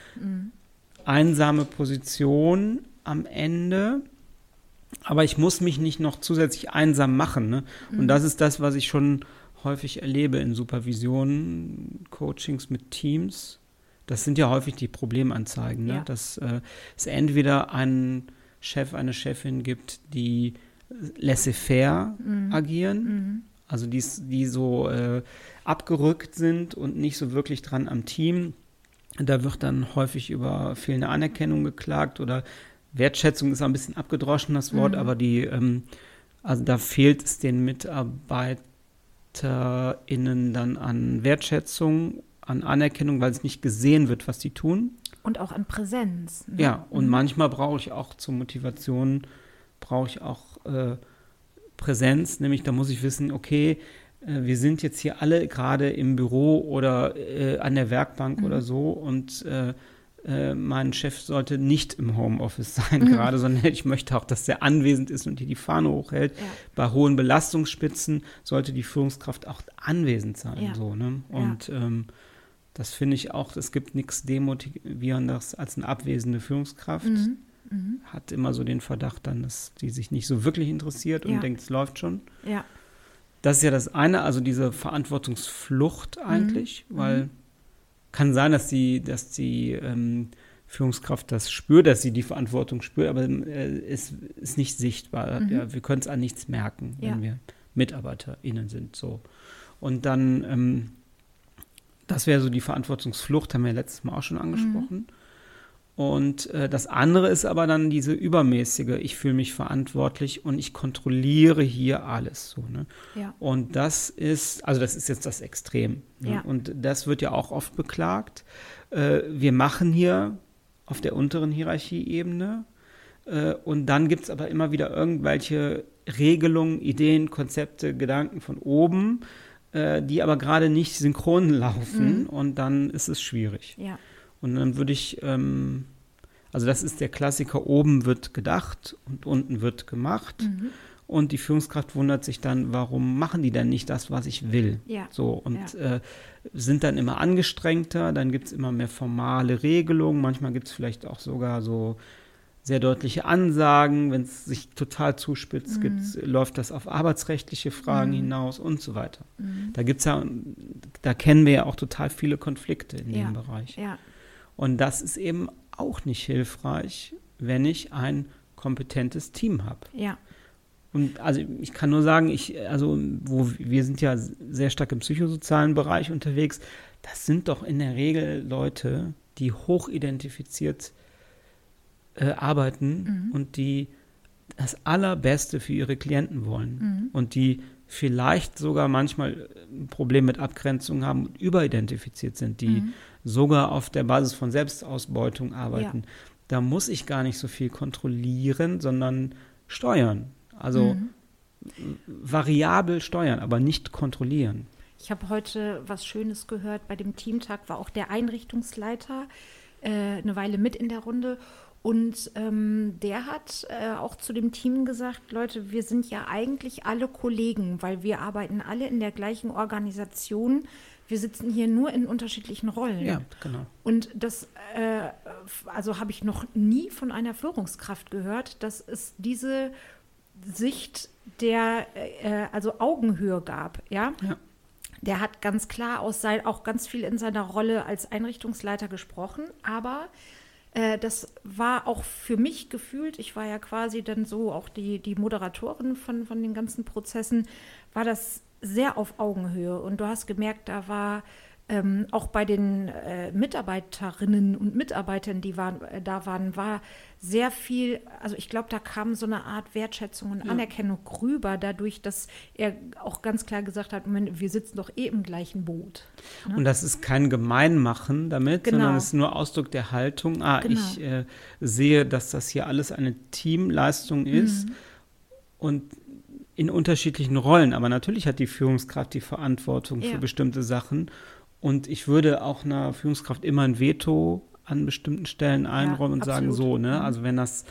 einsame Position am Ende. Aber ich muss mich nicht noch zusätzlich einsam machen. Ne? Und das ist das, was ich schon häufig erlebe in Supervisionen, Coachings mit Teams. Das sind ja häufig die Problemanzeigen, ne? Ja. Dass äh, es entweder einen Chef, eine Chefin gibt, die laissez-faire agieren, also die, die so äh, abgerückt sind und nicht so wirklich dran am Team. Da wird dann häufig über fehlende Anerkennung geklagt oder Wertschätzung ist ein bisschen abgedroschen, das Wort, aber die, ähm, also da fehlt es den MitarbeiterInnen dann an Wertschätzung, an Anerkennung, weil es nicht gesehen wird, was die tun. Und auch an Präsenz. Ne? Ja, und manchmal brauche ich auch zur Motivation, brauche ich auch äh, Präsenz, nämlich da muss ich wissen, okay, äh, wir sind jetzt hier alle gerade im Büro oder äh, an der Werkbank oder so und äh, äh, mein Chef sollte nicht im Homeoffice sein gerade, sondern ich möchte auch, dass der anwesend ist und hier die Fahne hochhält. Ja. Bei hohen Belastungsspitzen sollte die Führungskraft auch anwesend sein. Ja. So, ne? Und ähm, das finde ich auch, es gibt nichts Demotivierendes als eine abwesende Führungskraft. Hat immer so den Verdacht dann, dass die sich nicht so wirklich interessiert und Ja. denkt, es läuft schon. Ja. Das ist ja das eine, also diese Verantwortungsflucht eigentlich, weil kann sein, dass die, dass die ähm, Führungskraft das spürt, dass sie die Verantwortung spürt, aber äh, es ist nicht sichtbar. Ja, wir können es an nichts merken, wenn Ja. wir MitarbeiterInnen sind. So. Und dann, ähm, das wäre so die Verantwortungsflucht, haben wir letztes Mal auch schon angesprochen. Und äh, das andere ist aber dann diese übermäßige, ich fühle mich verantwortlich und ich kontrolliere hier alles. So, ne? Ja. Und das ist, also das ist jetzt das Extrem. Ne? Ja. Und das wird ja auch oft beklagt. Äh, wir machen hier auf der unteren Hierarchieebene äh, und dann gibt es aber immer wieder irgendwelche Regelungen, Ideen, Konzepte, Gedanken von oben, äh, die aber gerade nicht synchron laufen und dann ist es schwierig. Ja. Und dann würde ich, ähm, also das ist der Klassiker, oben wird gedacht und unten wird gemacht. Und die Führungskraft wundert sich dann, warum machen die denn nicht das, was ich will? Ja. So, und Ja. äh, sind dann immer angestrengter, dann gibt es immer mehr formale Regelungen, manchmal gibt es vielleicht auch sogar so sehr deutliche Ansagen. Wenn es sich total zuspitzt, mhm. gibt's, läuft das auf arbeitsrechtliche Fragen mhm. hinaus und so weiter. Mhm. Da gibt's ja, da kennen wir ja auch total viele Konflikte in ja. dem Bereich. Ja. Und das ist eben auch nicht hilfreich, wenn ich ein kompetentes Team habe. Ja. Und also ich kann nur sagen, ich, also wo wir sind ja sehr stark im psychosozialen Bereich unterwegs, das sind doch in der Regel Leute, die hoch identifiziert äh, arbeiten mhm. und die das Allerbeste für ihre Klienten wollen mhm. und die vielleicht sogar manchmal ein Problem mit Abgrenzung haben und überidentifiziert sind, die mhm. sogar auf der Basis von Selbstausbeutung arbeiten. Ja. Da muss ich gar nicht so viel kontrollieren, sondern steuern. Also mhm. variabel steuern, aber nicht kontrollieren. Ich habe heute was Schönes gehört. Bei dem Teamtag war auch der Einrichtungsleiter äh, eine Weile mit in der Runde. Und ähm, der hat äh, auch zu dem Team gesagt, Leute, wir sind ja eigentlich alle Kollegen, weil wir arbeiten alle in der gleichen Organisation. Wir sitzen hier nur in unterschiedlichen Rollen. Ja, genau. Und das, äh, also habe ich noch nie von einer Führungskraft gehört, dass es diese Sicht der, äh, also Augenhöhe gab, ja. ja. Der hat ganz klar aus sein, auch ganz viel in seiner Rolle als Einrichtungsleiter gesprochen, aber äh, das war auch für mich gefühlt, ich war ja quasi dann so auch die, die Moderatorin von, von den ganzen Prozessen, war das sehr auf Augenhöhe und du hast gemerkt, da war ähm, auch bei den äh, Mitarbeiterinnen und Mitarbeitern, die waren, äh, da waren, war sehr viel, also ich glaube, da kam so eine Art Wertschätzung und ja. Anerkennung rüber, dadurch, dass er auch ganz klar gesagt hat, Moment, wir sitzen doch eh im gleichen Boot. Ne? Und das ist kein Gemeinmachen damit, genau. sondern es ist nur Ausdruck der Haltung, ah, genau. ich äh, sehe, dass das hier alles eine Teamleistung ist mhm. und in unterschiedlichen Rollen, aber natürlich hat die Führungskraft die Verantwortung ja. für bestimmte Sachen und ich würde auch einer Führungskraft immer ein Veto an bestimmten Stellen einräumen ja, und sagen so, ne, also wenn das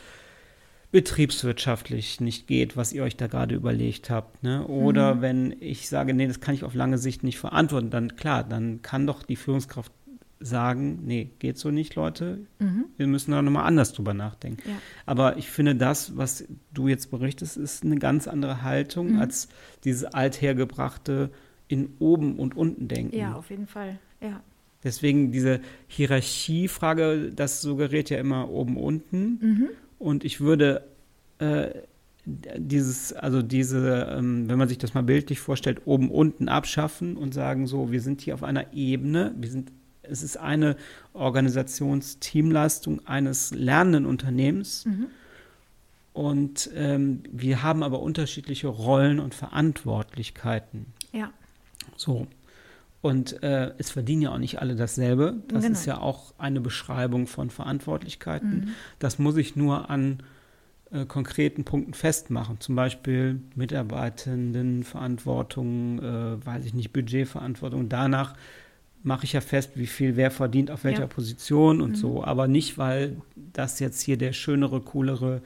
betriebswirtschaftlich nicht geht, was ihr euch da gerade überlegt habt, ne, oder mhm. wenn ich sage, nee, das kann ich auf lange Sicht nicht verantworten, dann klar, dann kann doch die Führungskraft sagen, nee, geht so nicht, Leute, mhm. wir müssen da nochmal anders drüber nachdenken. Ja. Aber ich finde, das, was du jetzt berichtest, ist eine ganz andere Haltung mhm. als dieses althergebrachte in oben und unten denken. Ja, auf jeden Fall, ja. Deswegen diese Hierarchiefrage, das suggeriert ja immer oben, unten. Mhm. Und ich würde äh, dieses, also diese, ähm, wenn man sich das mal bildlich vorstellt, oben, unten abschaffen und sagen so, wir sind hier auf einer Ebene, wir sind, es ist eine Organisationsteamleistung eines lernenden Unternehmens. Mhm. Und ähm, wir haben aber unterschiedliche Rollen und Verantwortlichkeiten. Ja. So. Und äh, es verdienen ja auch nicht alle dasselbe. Das genau. ist ja auch eine Beschreibung von Verantwortlichkeiten. Mhm. Das muss ich nur an äh, konkreten Punkten festmachen. Zum Beispiel Mitarbeitendenverantwortung, äh, weiß ich nicht, Budgetverantwortung. Danach mache ich ja fest, wie viel wer verdient auf welcher ja. Position und mhm. so. Aber nicht, weil das jetzt hier der schönere, coolere,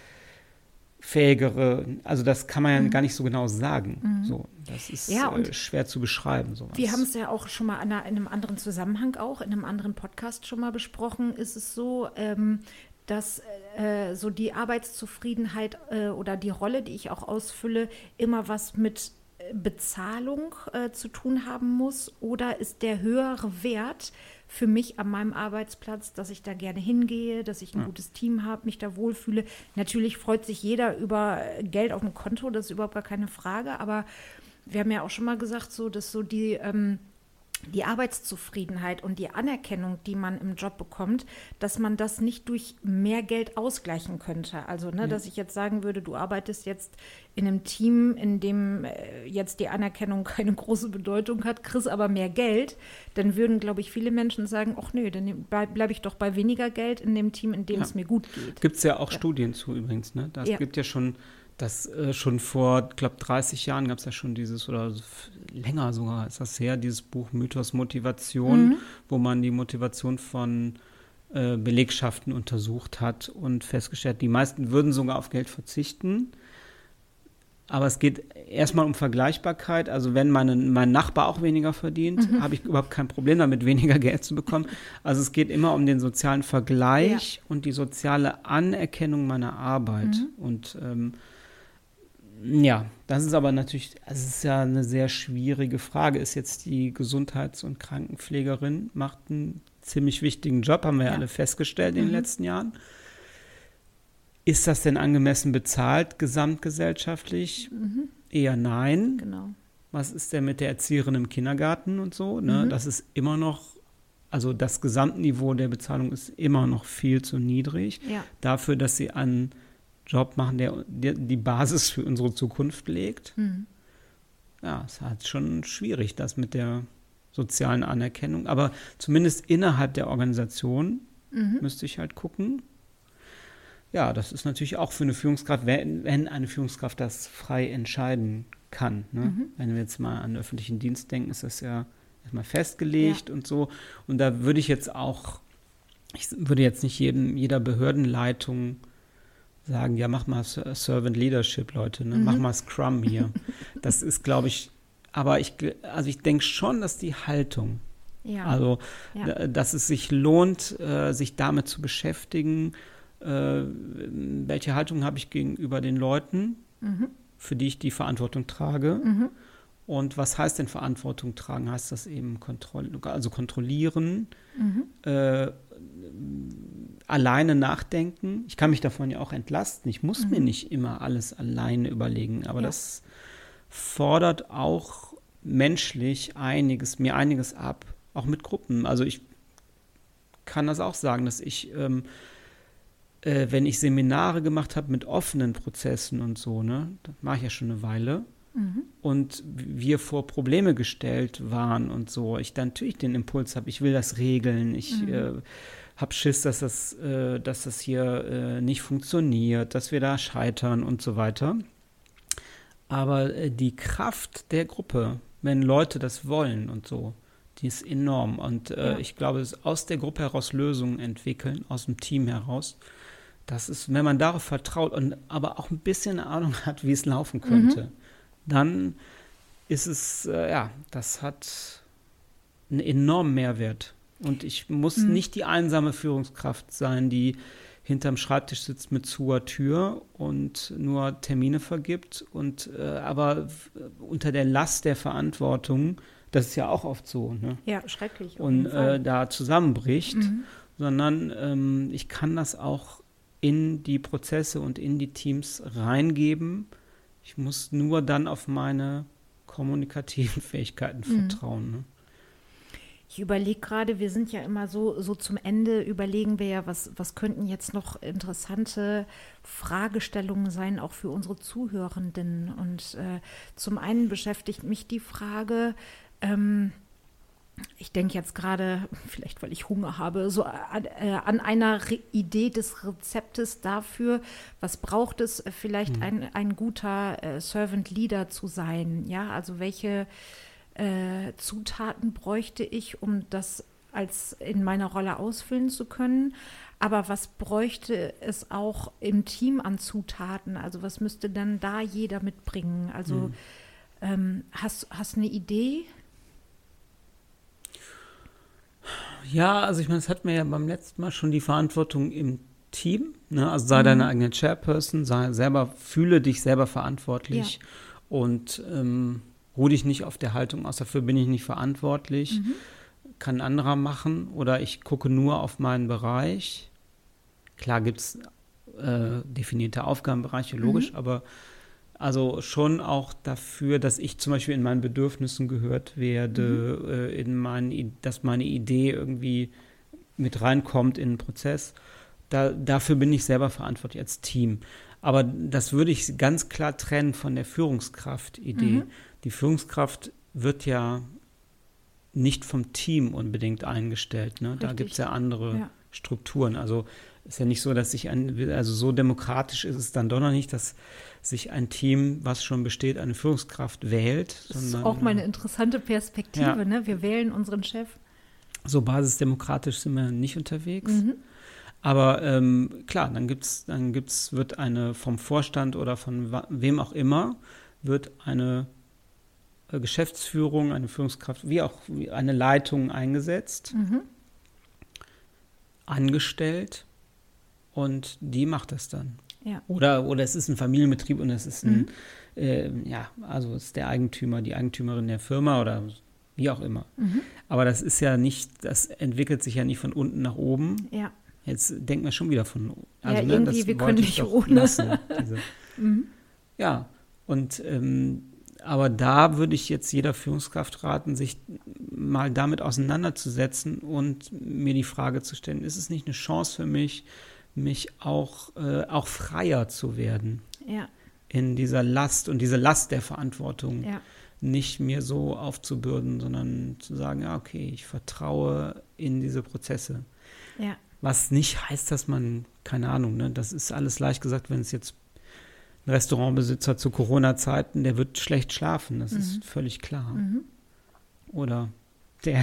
fähigere, also das kann man ja mhm. gar nicht so genau sagen. Mhm. So, das ist ja, äh, schwer zu beschreiben. Sowas. Wir haben es ja auch schon mal in, einer, in einem anderen Zusammenhang auch, in einem anderen Podcast schon mal besprochen, ist es so, ähm, dass äh, so die Arbeitszufriedenheit äh, oder die Rolle, die ich auch ausfülle, immer was mit Bezahlung äh, zu tun haben muss, oder ist der höhere Wert für mich an meinem Arbeitsplatz, dass ich da gerne hingehe, dass ich ein ja. gutes Team habe, mich da wohlfühle. Natürlich freut sich jeder über Geld auf dem Konto, das ist überhaupt gar keine Frage, aber wir haben ja auch schon mal gesagt, so, dass so die, ähm, die Arbeitszufriedenheit und die Anerkennung, die man im Job bekommt, dass man das nicht durch mehr Geld ausgleichen könnte. Also, ne, ja. dass ich jetzt sagen würde, du arbeitest jetzt in einem Team, in dem äh, jetzt die Anerkennung keine große Bedeutung hat, kriegst aber mehr Geld, dann würden, glaube ich, viele Menschen sagen, ach nö, dann bleibe bleib ich doch bei weniger Geld in dem Team, in dem ja. es mir gut geht. Gibt es ja auch ja. Studien zu übrigens, ne? Das ja. gibt ja schon Das äh, schon vor, ich glaube, dreißig Jahren gab es ja schon dieses, oder länger sogar ist das her, dieses Buch Mythos Motivation, mhm. wo man die Motivation von äh, Belegschaften untersucht hat und festgestellt, die meisten würden sogar auf Geld verzichten, Aber es geht erstmal um Vergleichbarkeit. Also wenn meine, mein Nachbar auch weniger verdient, mhm. habe ich überhaupt kein Problem damit, weniger Geld zu bekommen. Also es geht immer um den sozialen Vergleich ja. und die soziale Anerkennung meiner Arbeit. Mhm. Und ähm, ja, das ist aber natürlich, es ist ja eine sehr schwierige Frage. Ist jetzt die Gesundheits- und Krankenpflegerin, macht einen ziemlich wichtigen Job, haben wir ja, ja alle festgestellt mhm. in den letzten Jahren. Ist das denn angemessen bezahlt, gesamtgesellschaftlich? Mhm. Eher nein. Genau. Was ist denn mit der Erzieherin im Kindergarten und so? Ne? Mhm. Das ist immer noch, also das Gesamtniveau der Bezahlung ist immer noch viel zu niedrig. Ja. Dafür, dass sie einen Job machen, der, der die Basis für unsere Zukunft legt. Mhm. Ja, es ist schon schwierig, das mit der sozialen Anerkennung. Aber zumindest innerhalb der Organisation mhm. müsste ich halt gucken. Ja, das ist natürlich auch für eine Führungskraft, wenn, wenn eine Führungskraft das frei entscheiden kann. Ne? Mhm. Wenn wir jetzt mal an den öffentlichen Dienst denken, ist das ja erstmal festgelegt ja. und so. Und da würde ich jetzt auch, ich würde jetzt nicht jedem, jeder Behördenleitung sagen, ja, mach mal Servant Leadership, Leute, ne? Mhm. Mach mal Scrum hier. Das ist, glaube ich, aber ich, also ich denke schon, dass die Haltung, ja. also, ja. dass es sich lohnt, äh, sich damit zu beschäftigen, Äh, welche Haltung habe ich gegenüber den Leuten, mhm. für die ich die Verantwortung trage. Mhm. Und was heißt denn Verantwortung tragen? Heißt das eben Kontroll- also kontrollieren, mhm. äh, alleine nachdenken. Ich kann mich davon ja auch entlasten. Ich muss mhm. mir nicht immer alles alleine überlegen. Aber ja. das fordert auch menschlich einiges, mir einiges ab. Auch mit Gruppen. Also ich kann das auch sagen, dass ich ähm, Äh, wenn ich Seminare gemacht habe mit offenen Prozessen und so, ne, das mache ich ja schon eine Weile, mhm. und wir vor Probleme gestellt waren und so, ich dann natürlich den Impuls habe, ich will das regeln, ich mhm. äh, habe Schiss, dass das, äh, dass das hier äh, nicht funktioniert, dass wir da scheitern und so weiter. Aber äh, die Kraft der Gruppe, wenn Leute das wollen und so, die ist enorm. Und äh, ja. ich glaube, es aus der Gruppe heraus Lösungen entwickeln, aus dem Team heraus. Das ist, wenn man darauf vertraut und aber auch ein bisschen Ahnung hat, wie es laufen könnte, mhm. dann ist es, äh, ja, das hat einen enormen Mehrwert. Und ich muss mhm. nicht die einsame Führungskraft sein, die hinterm Schreibtisch sitzt mit zuer Tür und nur Termine vergibt und äh, aber unter der Last der Verantwortung, das ist ja auch oft so, ne? Ja, schrecklich. Und äh, da zusammenbricht, mhm. sondern ähm, ich kann das auch in die Prozesse und in die Teams reingeben. Ich muss nur dann auf meine kommunikativen Fähigkeiten mhm. vertrauen. Ne? Ich überlege gerade, wir sind ja immer so, so zum Ende, überlegen wir ja, was, was könnten jetzt noch interessante Fragestellungen sein, auch für unsere Zuhörenden. Und äh, zum einen beschäftigt mich die Frage, ähm, ich denke jetzt gerade, vielleicht weil ich Hunger habe, so an, äh, an einer Re- Idee des Rezeptes dafür, was braucht es, vielleicht mhm. ein, ein guter äh, Servant Leader zu sein. Ja, also welche äh, Zutaten bräuchte ich, um das als in meiner Rolle ausfüllen zu können. Aber was bräuchte es auch im Team an Zutaten? Also was müsste dann da jeder mitbringen? Also mhm. ähm, hast hast eine Idee? Ja, also ich meine, es hat mir ja beim letzten Mal schon die Verantwortung im Team, ne? Also sei mhm. deine eigene Chairperson, sei selber, fühle dich selber verantwortlich ja. und ähm, ruh dich nicht auf der Haltung aus, dafür bin ich nicht verantwortlich, mhm. kann ein anderer machen oder ich gucke nur auf meinen Bereich. Klar gibt es äh, definierte Aufgabenbereiche, logisch, mhm. aber also schon auch dafür, dass ich zum Beispiel in meinen Bedürfnissen gehört werde, mhm. äh, in mein, dass meine Idee irgendwie mit reinkommt in den Prozess. Da, dafür bin ich selber verantwortlich als Team. Aber das würde ich ganz klar trennen von der Führungskraft-Idee. Mhm. Die Führungskraft wird ja nicht vom Team unbedingt eingestellt. Ne? Da gibt es ja andere ja. Strukturen. Also ist ja nicht so, dass sich ein, also so demokratisch ist es dann doch noch nicht, dass sich ein Team, was schon besteht, eine Führungskraft wählt. Das ist auch mal eine interessante Perspektive, ja. ne? Wir wählen unseren Chef. So basisdemokratisch sind wir nicht unterwegs. Mhm. Aber ähm, klar, dann gibt's, dann gibt's, wird eine vom Vorstand oder von wa- wem auch immer, wird eine äh, Geschäftsführung, eine Führungskraft, wie auch wie eine Leitung eingesetzt, Mhm. angestellt und die macht das dann. Ja. Oder, oder es ist ein Familienbetrieb und es ist ein, Mhm. äh, ja, also es ist der Eigentümer, die Eigentümerin der Firma oder wie auch immer. Mhm. Aber das ist ja nicht, das entwickelt sich ja nicht von unten nach oben. Ja. Jetzt denken wir schon wieder von, also Ja, ne, irgendwie, das wir wollte können ich nicht doch ohne. lassen, diese, Mhm. ja, und ähm, aber da würde ich jetzt jeder Führungskraft raten, sich mal damit auseinanderzusetzen und mir die Frage zu stellen, ist es nicht eine Chance für mich, mich auch, äh, auch freier zu werden Ja. in dieser Last und diese Last der Verantwortung Ja. nicht mir so aufzubürden, sondern zu sagen, ja, okay, ich vertraue in diese Prozesse. Ja. Was nicht heißt, dass man, keine Ahnung, ne, das ist alles leicht gesagt, wenn es jetzt ein Restaurantbesitzer zu Corona-Zeiten, der wird schlecht schlafen, das Mhm. ist völlig klar. Mhm. Oder der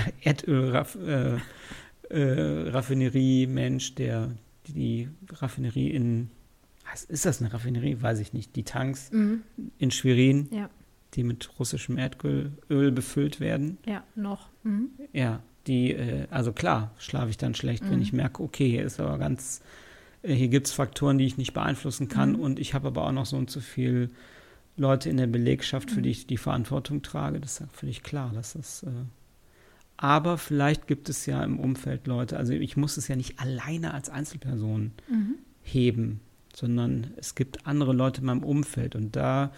Erdöl-Raffinerie-Mensch, der die Raffinerie in, was ist das eine Raffinerie? Weiß ich nicht, die Tanks Mhm. in Schwerin, Ja. die mit russischem Erdöl Öl befüllt werden. Ja, noch. Mhm. Ja, die, äh, also klar, schlafe ich dann schlecht, Mhm. wenn ich merke, okay, hier ist aber ganz, äh, hier gibt es Faktoren, die ich nicht beeinflussen kann Mhm. und ich habe aber auch noch so und so viel Leute in der Belegschaft, für Mhm. die ich die Verantwortung trage. Das ist ja völlig klar, dass das, äh, aber vielleicht gibt es ja im Umfeld Leute, also ich muss es ja nicht alleine als Einzelperson Mhm. heben, sondern es gibt andere Leute in meinem Umfeld und da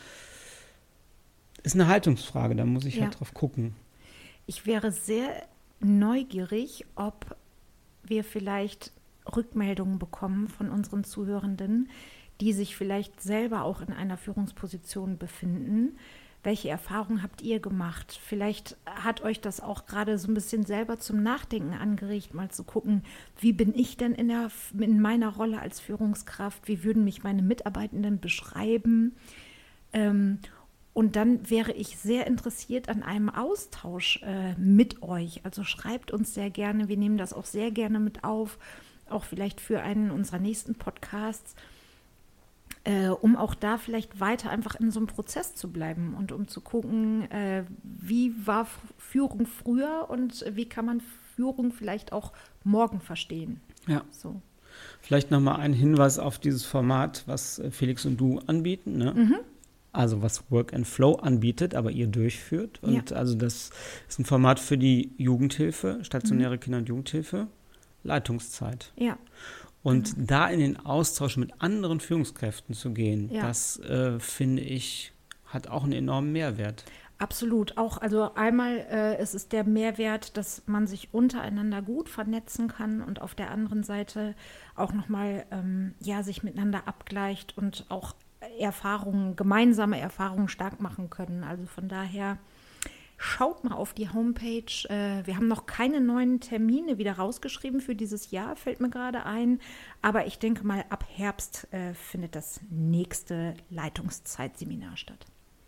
ist eine Haltungsfrage, da muss ich Ja. halt drauf gucken. Ich wäre sehr neugierig, ob wir vielleicht Rückmeldungen bekommen von unseren Zuhörenden, die sich vielleicht selber auch in einer Führungsposition befinden. Welche Erfahrungen habt ihr gemacht? Vielleicht hat euch das auch gerade so ein bisschen selber zum Nachdenken angeregt, mal zu gucken, wie bin ich denn in, der, in meiner Rolle als Führungskraft? Wie würden mich meine Mitarbeitenden beschreiben? Ähm, Und dann wäre ich sehr interessiert an einem Austausch äh, mit euch. Also schreibt uns sehr gerne. Wir nehmen das auch sehr gerne mit auf, auch vielleicht für einen unserer nächsten Podcasts, äh, um auch da vielleicht weiter einfach in so einem Prozess zu bleiben und um zu gucken, äh, wie war F- Führung früher und wie kann man Führung vielleicht auch morgen verstehen. Ja. So. Vielleicht nochmal ein Hinweis auf dieses Format, was äh, Felix und du anbieten, ne? Mhm. Also was Work and Flow anbietet, aber ihr durchführt. Und Ja. also das ist ein Format für die Jugendhilfe, stationäre Kinder- und Jugendhilfe, Leitungszeit. Ja. Und da in den Austausch mit anderen Führungskräften zu gehen, Ja. das äh, finde ich, hat auch einen enormen Mehrwert. Absolut. Auch, also einmal äh, es ist der Mehrwert, dass man sich untereinander gut vernetzen kann und auf der anderen Seite auch nochmal ähm, ja, sich miteinander abgleicht und auch Erfahrungen, gemeinsame Erfahrungen stark machen können. Also von daher schaut mal auf die Homepage. Äh, wir haben noch keine neuen Termine wieder rausgeschrieben für dieses Jahr, fällt mir gerade ein. Aber ich denke mal, ab Herbst äh, findet das nächste Leitungszeitseminar statt.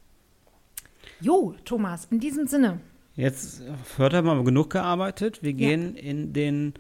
Jo, Thomas, in diesem Sinne. Jetzt hört haben wir genug gearbeitet. Wir Ja. gehen in den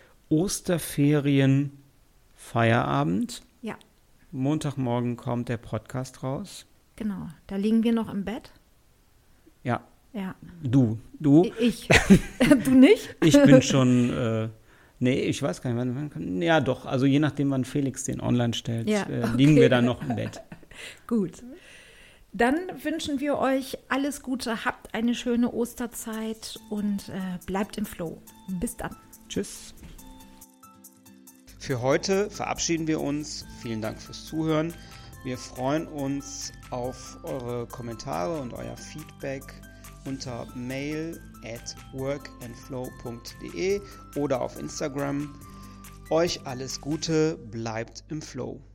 Osterferien Feierabend. Ja, Montagmorgen kommt der Podcast raus. genau. Da liegen wir noch im Bett. Ja, Ja. du, du. Ich. Du nicht? Ich bin schon, äh, nee, ich weiß gar nicht, wann, wann kann, ja doch, also je nachdem, wann Felix den online stellt, Ja, äh, okay. liegen wir dann noch im Bett. Gut. Dann wünschen wir euch alles Gute, habt eine schöne Osterzeit und äh, bleibt im Flow. Bis dann. Tschüss. Für heute verabschieden wir uns. Vielen Dank fürs Zuhören. Wir freuen uns auf eure Kommentare und euer Feedback unter mail at workandflow punkt de oder auf Instagram. Euch alles Gute, bleibt im Flow.